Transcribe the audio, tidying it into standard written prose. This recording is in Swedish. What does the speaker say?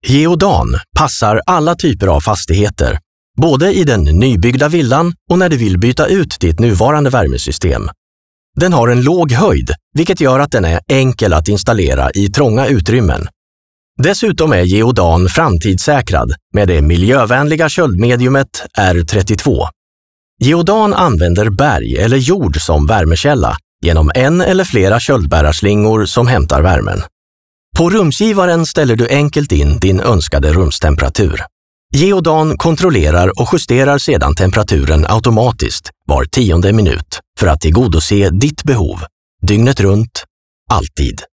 Geodan passar alla typer av fastigheter, både i den nybyggda villan och när du vill byta ut ditt nuvarande värmesystem. Den har en låg höjd, vilket gör att den är enkel att installera i trånga utrymmen. Dessutom är Geodan framtidssäkrad med det miljövänliga köldmediumet R32. Geodan använder berg eller jord som värmekälla genom en eller flera köldbärarslingor som hämtar värmen. På rumsgivaren ställer du enkelt in din önskade rumstemperatur. Geodan kontrollerar och justerar sedan temperaturen automatiskt var 10:e minut för att tillgodose ditt behov, dygnet runt, alltid.